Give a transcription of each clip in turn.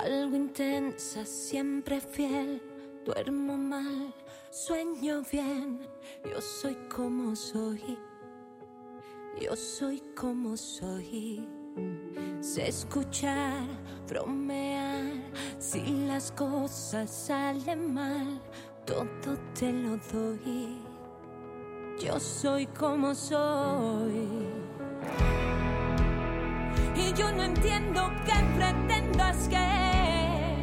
algo intensa, siempre fiel. Duermo mal, sueño bien. Yo soy como soy. Yo soy como soy. Sé escuchar, bromear. Si las cosas salen mal, todo te lo doy. Yo soy como soy. Y yo no entiendo qué pretendas que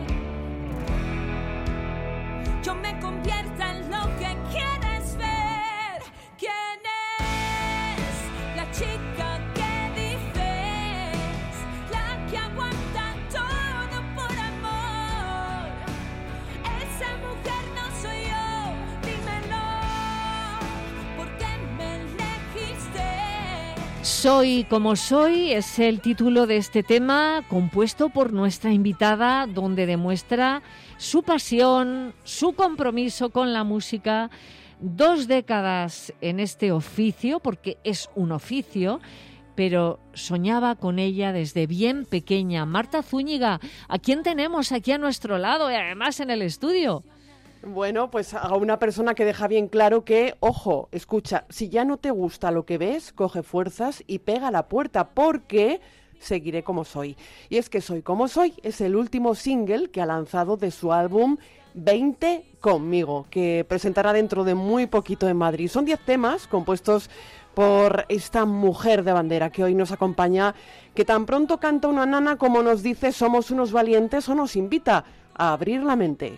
yo me convierta en lo que quieres ver. ¿Quién es la chica que dices? La que aguanta todo por amor. Esa mujer no soy yo, dímelo. ¿Por qué me elegiste? Soy como soy es el título de este tema, compuesto por nuestra invitada, donde demuestra su pasión, su compromiso con la música, 2 décadas en este oficio, porque es un oficio, pero soñaba con ella desde bien pequeña. Marta Zúñiga, ¿a quién tenemos aquí a nuestro lado y además en el estudio? Bueno, pues a una persona que deja bien claro que, ojo, escucha, si ya no te gusta lo que ves, coge fuerzas y pega a la puerta, porque seguiré como soy. Y es que Soy como soy es el último single que ha lanzado de su álbum 20 conmigo, que presentará dentro de muy poquito en Madrid. Son 10 temas compuestos por esta mujer de bandera que hoy nos acompaña, que tan pronto canta una nana como nos dice somos unos valientes o nos invita a abrir la mente.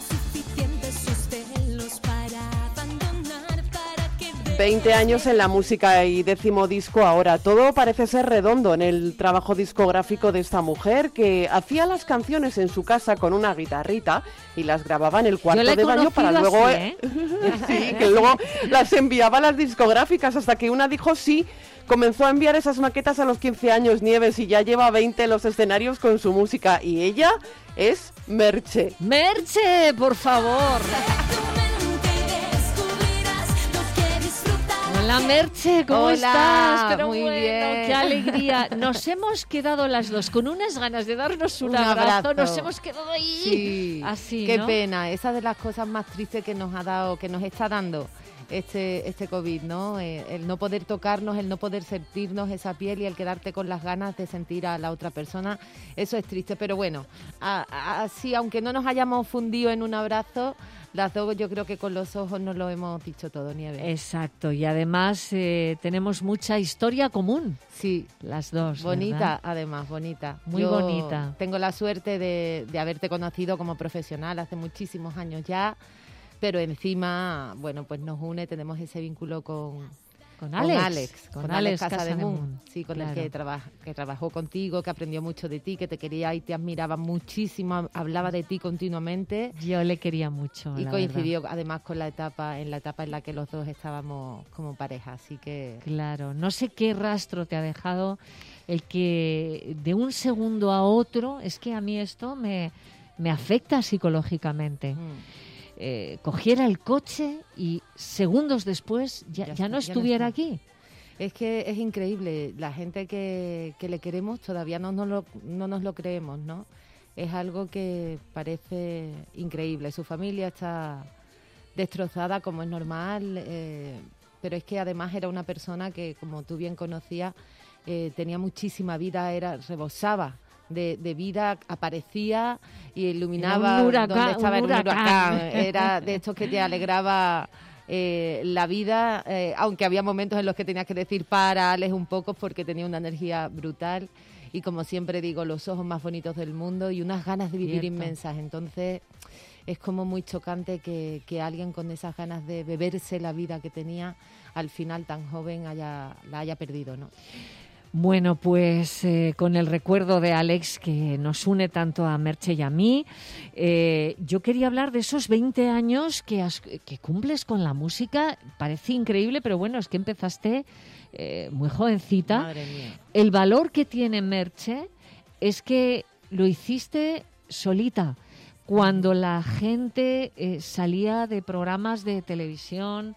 20 años en la música y 10º disco ahora. Todo parece ser redondo en el trabajo discográfico de esta mujer que hacía las canciones en su casa con una guitarrita y las grababa en el cuarto de baño para luego... Así, sí, que luego las enviaba a las discográficas hasta que una dijo sí. Comenzó a enviar esas maquetas a los 15 años, Nieves, y ya lleva 20 en los escenarios con su música. Y ella es Merche. ¡Merche, por favor! Hola Merche, ¿cómo estás? Pero muy bueno, bien. ¡Qué alegría! Nos hemos quedado las dos con unas ganas de darnos un abrazo. Nos hemos quedado ahí. Sí, así, qué ¿no? pena. Esa de las cosas más tristes que nos ha dado, que nos está dando este COVID, ¿no? El no poder tocarnos, el no poder sentirnos esa piel y el quedarte con las ganas de sentir a la otra persona. Eso es triste, pero bueno, así, aunque no nos hayamos fundido en un abrazo, las dos yo creo que con los ojos nos lo hemos dicho todo, Nieves. Exacto, y además tenemos mucha historia común. Sí, las dos. Bonita, ¿verdad? además, bonita. Muy Yo bonita. Tengo la suerte de haberte conocido como profesional hace muchísimos años ya, pero encima, bueno, pues nos une, tenemos ese vínculo con Alex Casademun, sí, con claro. el que trabajó contigo, que aprendió mucho de ti, que te quería y te admiraba muchísimo, hablaba de ti continuamente. Yo le quería mucho, Y la coincidió verdad. además con la etapa en la que los dos estábamos como pareja, así que... Claro, no sé qué rastro te ha dejado el que de un segundo a otro, es que a mí esto me afecta psicológicamente. Cogiera el coche y segundos después ya no estuviera aquí. Es que es increíble, la gente que le queremos todavía no nos lo creemos, ¿no? Es algo que parece increíble. Su familia está destrozada, como es normal, pero es que además era una persona que, como tú bien conocías, tenía muchísima vida, rebosaba de vida, aparecía y iluminaba donde estaba un huracán. Era de estos que te alegraba la vida, aunque había momentos en los que tenías que decir párales un poco porque tenía una energía brutal y, como siempre digo, los ojos más bonitos del mundo y unas ganas de vivir inmensas. Entonces es como muy chocante que alguien con esas ganas de beberse la vida que tenía al final tan joven la haya perdido, ¿no? Bueno, pues con el recuerdo de Alex, que nos une tanto a Merche y a mí, yo quería hablar de esos 20 años que cumples con la música. Parece increíble, pero bueno, es que empezaste muy jovencita. Madre mía. El valor que tiene Merche es que lo hiciste solita. Cuando la gente salía de programas de televisión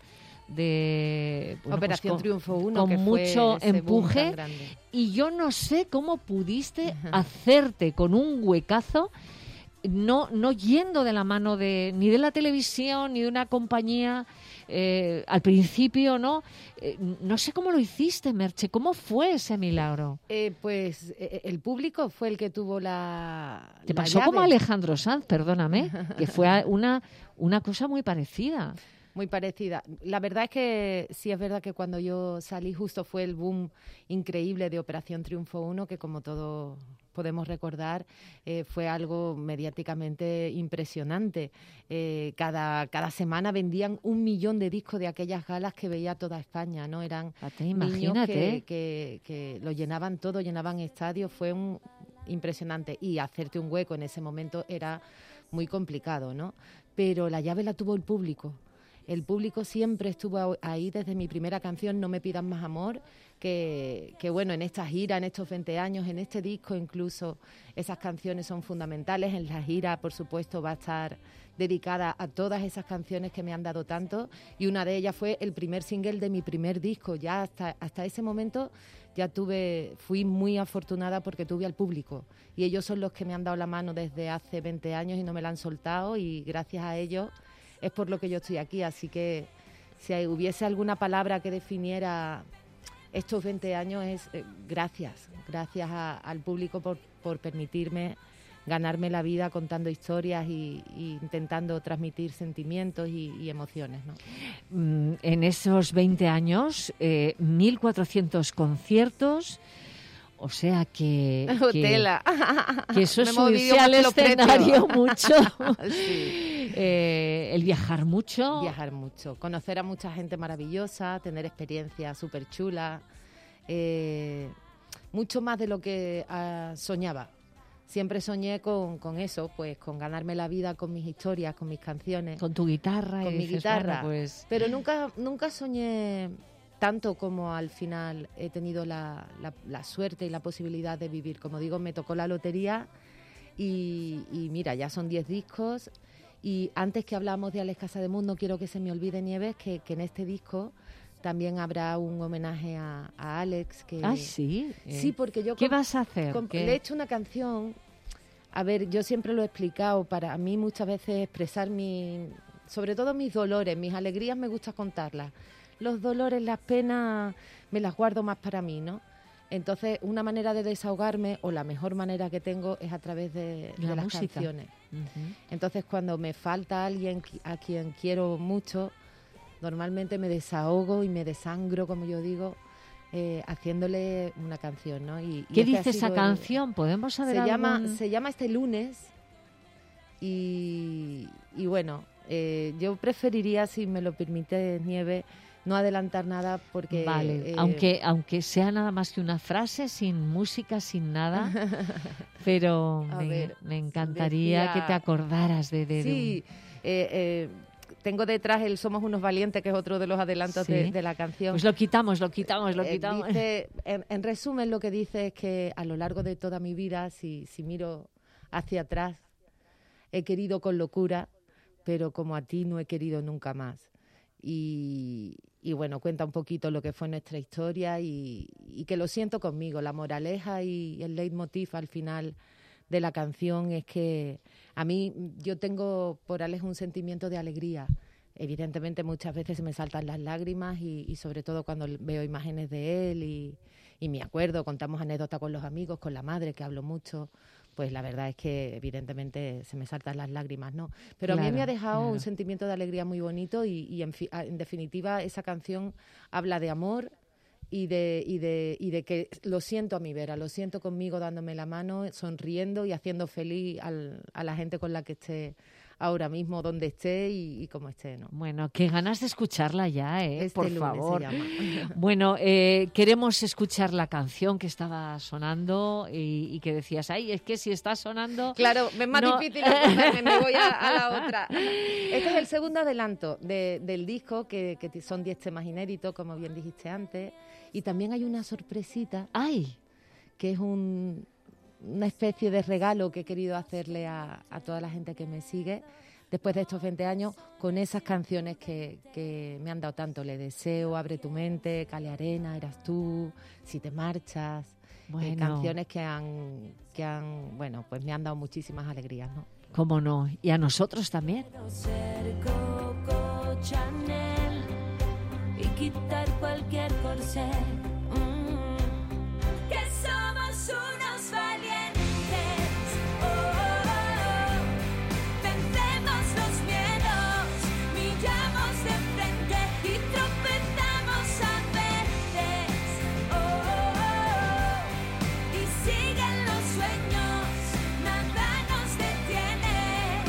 Operación con, Triunfo 1, con que mucho fue ese boom empuje, tan grande. y yo no sé cómo pudiste hacerte con un huecazo, no yendo de la mano ni de la televisión ni de una compañía al principio, ¿no? No sé cómo lo hiciste, Merche. ¿Cómo fue ese milagro? Pues el público fue el que tuvo Te la pasó llave. como a Alejandro Sanz, perdóname, que fue una cosa muy parecida. Muy parecida. La verdad es que sí es verdad que cuando yo salí justo fue el boom increíble de Operación Triunfo 1, que como todos podemos recordar, fue algo mediáticamente impresionante. Cada semana vendían 1 millón de discos de aquellas galas que veía toda España, ¿no? Eran niños que lo llenaban todo, llenaban estadios, fue impresionante. Y hacerte un hueco en ese momento era muy complicado, ¿no? Pero la llave la tuvo el público. El público siempre estuvo ahí desde mi primera canción, No me pidan más amor, que bueno, en esta gira, en estos 20 años, en este disco incluso, esas canciones son fundamentales. En la gira, por supuesto, va a estar dedicada a todas esas canciones que me han dado tanto, y una de ellas fue el primer single de mi primer disco. Ya hasta ese momento fui muy afortunada porque tuve al público, y ellos son los que me han dado la mano desde hace 20 años y no me la han soltado, y gracias a ellos es por lo que yo estoy aquí. Así que si hubiese alguna palabra que definiera estos 20 años es gracias al público por permitirme ganarme la vida contando historias y intentando transmitir sentimientos y emociones, ¿no? En esos 20 años, 1.400 conciertos. O sea que eso es subirse al escenario mucho. Sí. El viajar mucho. Viajar mucho, conocer a mucha gente maravillosa, tener experiencias súper chulas, mucho más de lo que soñaba. Siempre soñé con eso, pues con ganarme la vida con mis historias, con mis canciones. Con tu guitarra. Con mi guitarra. Bueno, pues... Pero nunca soñé tanto como al final he tenido la suerte y la posibilidad de vivir. Como digo, me tocó la lotería y mira, ya son 10 discos. Y antes que hablamos de Alex Casademunt, no quiero que se me olvide, Nieves, que en este disco también habrá un homenaje a Alex. Sí. Sí, porque yo... ¿Qué vas a hacer? Le he hecho una canción. A ver, yo siempre lo he explicado. Para mí muchas veces expresar sobre todo mis dolores, mis alegrías me gusta contarlas. Los dolores, las penas, me las guardo más para mí, ¿no? Entonces, una manera de desahogarme, o la mejor manera que tengo, es a través de las música. Canciones. Uh-huh. Entonces, cuando me falta alguien a quien quiero mucho, normalmente me desahogo y me desangro, como yo digo, haciéndole una canción, ¿no? ¿Qué dice esa canción? ¿Podemos saber algo? Se llama Este lunes y bueno, yo preferiría, si me lo permite, Nieve, no adelantar nada porque... Vale, aunque sea nada más que una frase, sin música, sin nada, pero me encantaría que te acordaras Sí, tengo detrás el Somos unos valientes, que es otro de los adelantos de la canción. Pues lo quitamos. Dice, en resumen, lo que dice es que a lo largo de toda mi vida, si miro hacia atrás, he querido con locura, pero como a ti no he querido nunca más. Y bueno, cuenta un poquito lo que fue nuestra historia y que lo siento conmigo. La moraleja y el leitmotiv al final de la canción es que yo tengo por Alex un sentimiento de alegría. Evidentemente muchas veces se me saltan las lágrimas y sobre todo cuando veo imágenes de él y me acuerdo, contamos anécdotas con los amigos, con la madre, que hablo mucho. Pues la verdad es que evidentemente se me saltan las lágrimas, ¿no? Pero a mí me ha dejado un sentimiento de alegría muy bonito y en definitiva esa canción habla de amor y de que lo siento a mi vera, lo siento conmigo dándome la mano, sonriendo y haciendo feliz a la gente con la que esté ahora mismo, donde esté y como esté, ¿no? Bueno, qué ganas de escucharla ya, por favor. Se llama. Bueno, queremos escuchar la canción que estaba sonando y que decías, ay, es que si está sonando... Claro, es más difícil escucharme, me voy a la otra. Este es el segundo adelanto del disco, que son 10 temas inéditos, como bien dijiste antes, y también hay una sorpresita, que es una especie de regalo que he querido hacerle a toda la gente que me sigue. después de estos 20 años, con esas canciones que me han dado tanto. Le deseo, Abre tu mente, Cale Arena, Eras tú, Si te marchas. Bueno. Canciones que han, bueno, pues me han dado muchísimas alegrías, ¿no? Cómo no, y a nosotros también. Quiero ser Coco Chanel y quitar cualquier corsé. Que somos unos valientes. Vencemos los miedos, miramos de frente y tropezamos a veces. Y siguen los sueños, nada nos detiene.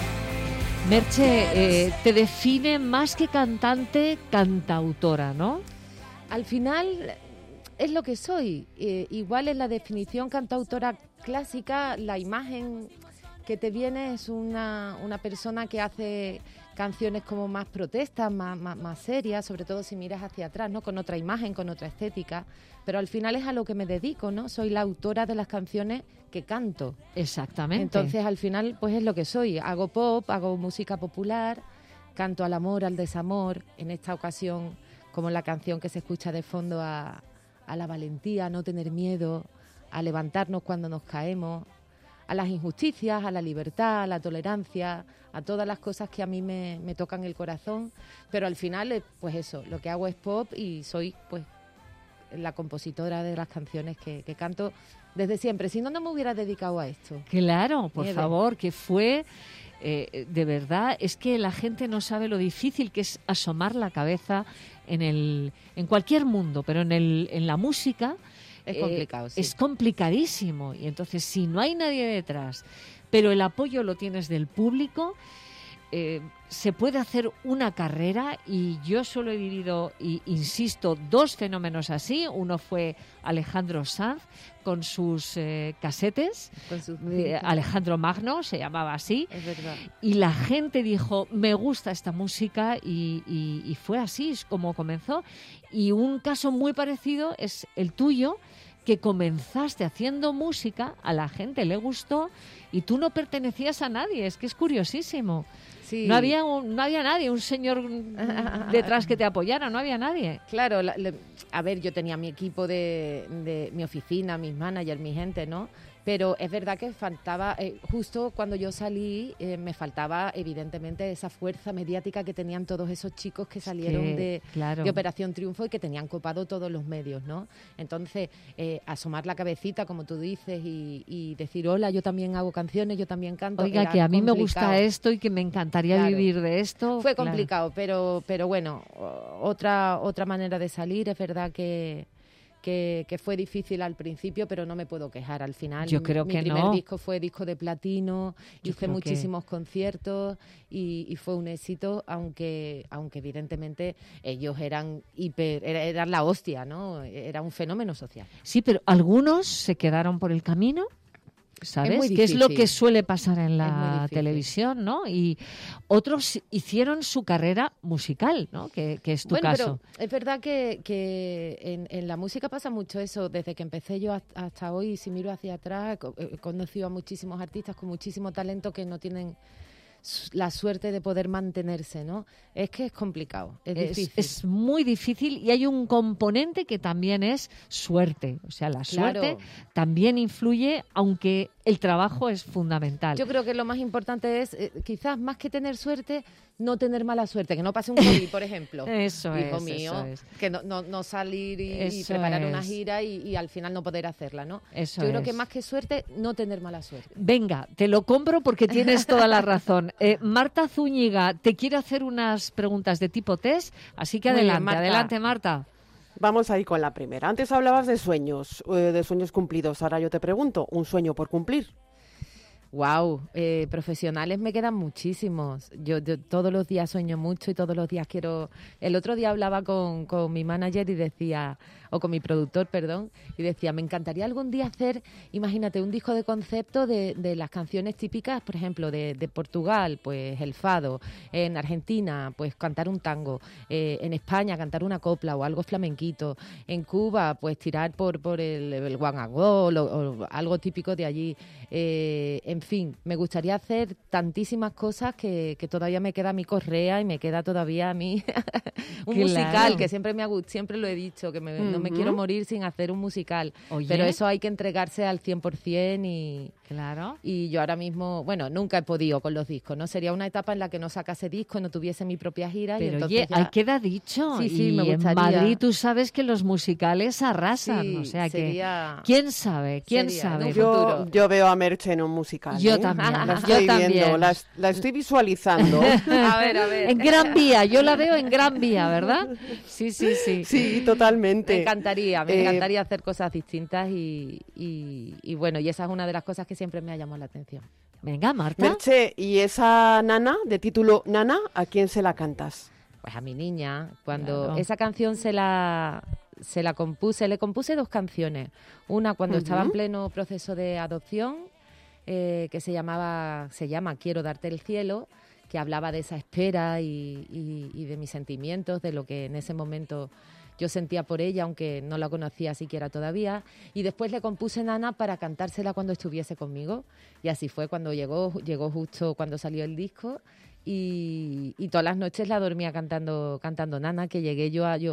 Merche, te define más que cantante, cantautora, ¿no? Al final es lo que soy. Igual en la definición cantautora clásica, la imagen que te viene es una persona que hace canciones como más protestas, más serias, sobre todo si miras hacia atrás, ¿no? Con otra imagen, con otra estética. Pero al final es a lo que me dedico, ¿no? Soy la autora de las canciones que canto. Exactamente. Entonces, al final, pues es lo que soy. Hago pop, hago música popular, canto al amor, al desamor. En esta ocasión, como la canción que se escucha de fondo, a la valentía, a no tener miedo, a levantarnos cuando nos caemos, a las injusticias, a la libertad, a la tolerancia, a todas las cosas que a mí me tocan el corazón. Pero al final, pues eso, lo que hago es pop y soy, pues, la compositora de las canciones que canto desde siempre. Si no, no me hubiera dedicado a esto. Claro, por Nieve. favor, que fue, de verdad, es que la gente no sabe lo difícil que es asomar la cabeza en cualquier mundo, pero en la música Es complicado, sí. es complicadísimo. Y entonces, si no hay nadie detrás, pero el apoyo lo tienes del público, se puede hacer una carrera. Y yo solo he vivido, y insisto, dos fenómenos así. Uno fue Alejandro Sanz con sus casetes, Con sus- Alejandro Magno se llamaba así, Es verdad. y la gente dijo, me gusta esta música, y fue así es como comenzó. Y un caso muy parecido es el tuyo, que comenzaste haciendo música, a la gente le gustó y tú no pertenecías a nadie. Es que es curiosísimo. Sí. No había nadie, un señor detrás que te apoyara, no había nadie. Claro, a ver, yo tenía mi equipo de mi oficina, mis managers, mi gente, ¿no? Pero es verdad que faltaba, justo cuando yo salí, me faltaba evidentemente esa fuerza mediática que tenían todos esos chicos que salieron claro. de Operación Triunfo y que tenían copado todos los medios, ¿no? Entonces, asomar la cabecita, como tú dices, y decir, hola, yo también hago canciones, yo también canto. Oiga, era que a mí me complicado. gusta esto y que me encantaría Claro. vivir de esto. Fue claro. complicado, pero bueno, otra manera de salir. Es verdad que fue difícil al principio, pero no me puedo quejar al final. Yo creo Mi que primer no. disco fue disco de platino, Yo hice creo muchísimos conciertos y fue un éxito, aunque evidentemente ellos eran la hostia, ¿no? Era un fenómeno social. Sí, pero algunos se quedaron por el camino, ¿sabes? muy Que es lo difícil. que suele pasar en Es muy la difícil. televisión, ¿no? Y otros hicieron su carrera musical, ¿no? Que es tu Bueno, caso. pero es verdad que en la música pasa mucho eso. Desde que empecé yo hasta hoy, si miro hacia atrás, he conocido a muchísimos artistas con muchísimo talento que no tienen la suerte de poder mantenerse, ¿no? Es que es complicado, es difícil. Es muy difícil, y hay un componente que también es suerte. O sea, la Claro. suerte también influye, aunque el trabajo es fundamental. Yo creo que lo más importante es, quizás más que tener suerte, no tener mala suerte, que no pase un COVID, por ejemplo. Eso Hijo es, mío, eso es. que no salir y Eso preparar una es. gira y al final no poder hacerla, ¿no? Eso Yo creo es. que más que suerte, no tener mala suerte. Venga, te lo compro porque tienes toda la razón. Marta Zúñiga te quiere hacer unas preguntas de tipo test, así que Muy bien, adelante, Marta. adelante, Marta. Vamos ahí con la primera. Antes hablabas de sueños cumplidos. Ahora yo te pregunto, ¿un sueño por cumplir? Wow, profesionales me quedan muchísimos. Yo todos los días sueño mucho y todos los días quiero... El otro día hablaba con mi manager y decía, o con mi productor, perdón, y decía, me encantaría algún día hacer, imagínate, un disco de concepto de las canciones típicas, por ejemplo, de Portugal, pues el fado, en Argentina, pues cantar un tango, en España cantar una copla o algo flamenquito, en Cuba, pues tirar por el guanagol o algo típico de allí, en en fin, me gustaría hacer tantísimas cosas que todavía me queda mi correa y me queda todavía a mí un musical, que siempre lo he dicho, que no me quiero morir sin hacer un musical. Oye. Pero eso hay que entregarse al 100% y... Claro. Y yo ahora mismo, bueno, nunca he podido con los discos, ¿no? Sería una etapa en la que no sacase disco, no tuviese mi propia gira. Pero y entonces oye, ahí queda dicho. Sí, y me gustaría. En Madrid tú sabes que los musicales arrasan. Sí, o sea sería... que, ¿quién sabe? ¿Quién Sería, sabe? Yo veo a Merche en un musical. Yo ¿eh? también. La estoy viendo, la estoy visualizando. A ver. En Gran Vía, yo la veo en Gran Vía, ¿verdad? Sí. Sí, totalmente. Me encantaría hacer cosas distintas y bueno, y esa es una de las cosas que siempre me ha llamado la atención. Venga, Marta. Merche, ¿y esa Nana, de título Nana, a quién se la cantas? Pues a mi niña. Cuando Claro. esa canción le compuse 2 canciones. Una cuando estaba en pleno proceso de adopción, que se llama Quiero darte el cielo, que hablaba de esa espera y de mis sentimientos, de lo que en ese momento yo sentía por ella, aunque no la conocía siquiera todavía. Y después le compuse Nana para cantársela cuando estuviese conmigo. Y así fue cuando llegó justo cuando salió el disco. Y todas las noches la dormía cantando Nana, que llegué yo Te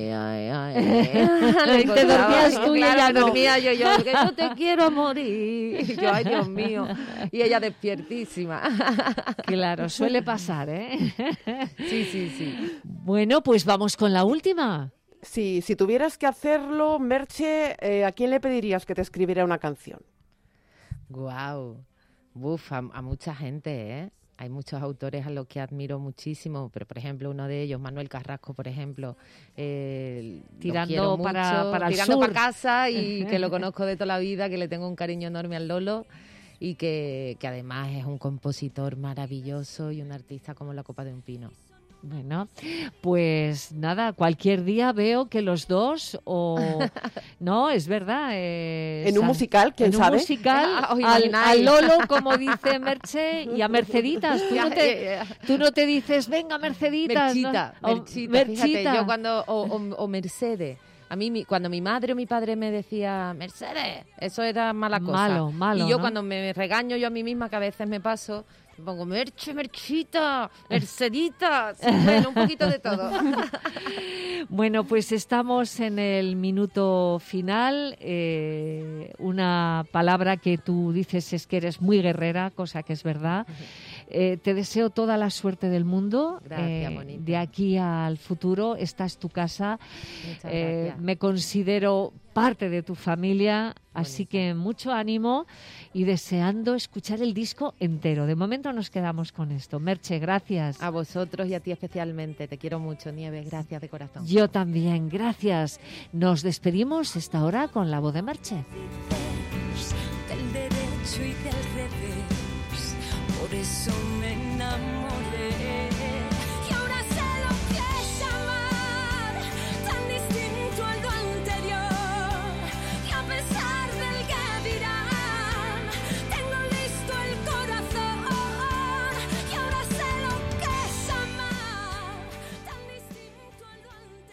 dormías tú y ella no. dormía yo, que yo te quiero morir. Y yo, ay, Dios mío. Y ella despiertísima. Claro, suele pasar, ¿eh? Sí. Bueno, pues vamos con la última. Sí, si tuvieras que hacerlo, Merche, ¿a quién le pedirías que te escribiera una canción? Guau. A mucha gente, ¿eh? Hay muchos autores a los que admiro muchísimo, pero por ejemplo uno de ellos, Manuel Carrasco, por ejemplo, tirando para el tirando sur. para casa y que lo conozco de toda la vida, que le tengo un cariño enorme al Lolo y que además es un compositor maravilloso y un artista como la copa de un pino. Bueno, pues nada, cualquier día veo que los dos, no, es verdad. En un musical, ¿quién sabe? En un musical, al Lolo, como dice Merche, y a Merceditas. Tú no te dices, venga, Merceditas. Merchita. Fíjate, yo cuando, o Mercedes. A mí, cuando mi madre o mi padre me decía, Mercedes, eso era mala cosa. Malo, y yo ¿no? cuando me regaño yo a mí misma, que a veces me paso, me pongo Merchita, Merceditas. Bueno, un poquito de todo. Bueno, pues estamos en el minuto final. Una palabra que tú dices es que eres muy guerrera, cosa que es verdad. Te deseo toda la suerte del mundo. Gracias, bonita. De aquí al futuro, esta es tu casa. Muchas gracias. Me considero parte de tu familia, así que mucho ánimo y deseando escuchar el disco entero. De momento nos quedamos con esto. Merche, gracias. A vosotros y a ti especialmente. Te quiero mucho, Nieves. Gracias de corazón. Yo también, gracias. Nos despedimos esta hora con la voz de Merche. Del derecho y del revés, por eso me enamoré.